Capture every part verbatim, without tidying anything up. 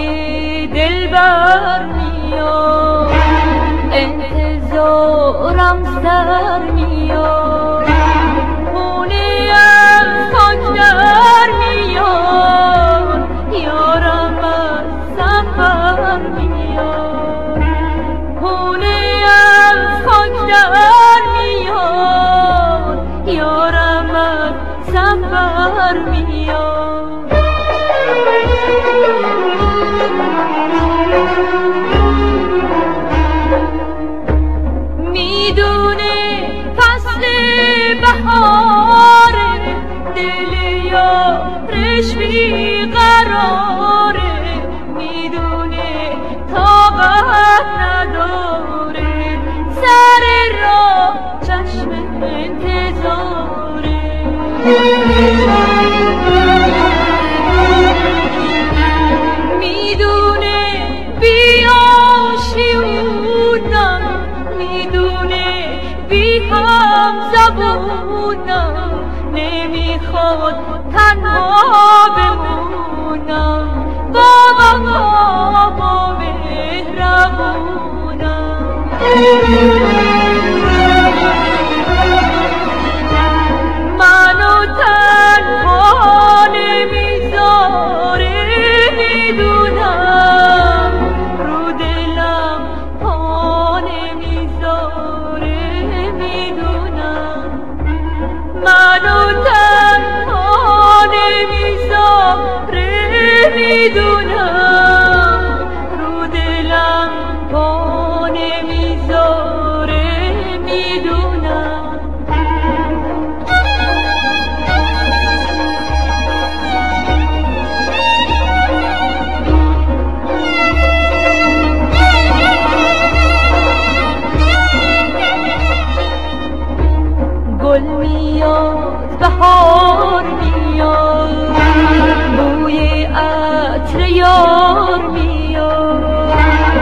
دلبر میاد، انتظارم سر میاد، خونه‌ام خاک در میاد، یارم از سفر میاد، خونه‌ام خاک در میاد، یارم از سفر میاد. میدونه فصل بهار، دل یارش بیقراره، میدونه طاقت نداره، سر راه چشم انتظاره. میدونه بیاشیونم، میدونه بی هم زبونم، نمیخواد تنها بمونم، بابا بابا مهربونم. منو تنها نمیذاره، میدونم رو دلم پا نمیذاره، میدونم منو تنها نمیذاره، میدونم رو دلم پا نمیذاره، میدونم. گل میاد، بهار میاد، بوی عطر یار میاد،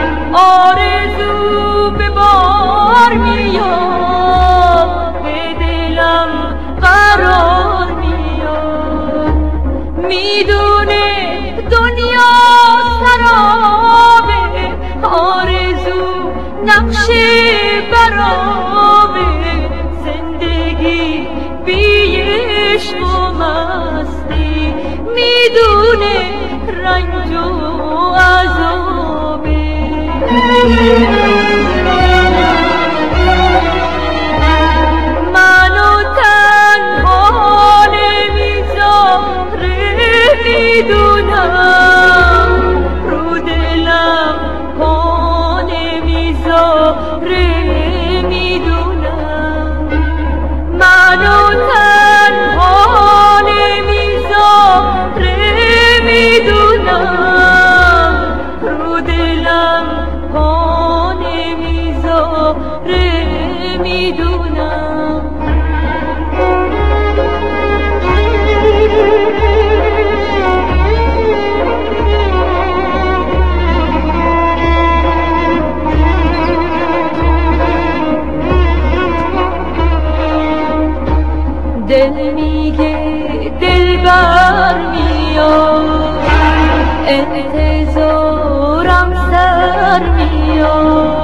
آرزو به بار میاد، به دلم قرار میاد، میدونه دنیا سرابه، آرزو نقشه برابه، بی عشق و مستی، میدونه رنج و عذابه. منو تنها نمیذاره، میدونم رو دلم پا نمیذاره، منو تنها نمیذاره، میدونم رو دلم پا نمیذاره، میدونم. دل میگه دلبر میاد، انتظارم سر میاد،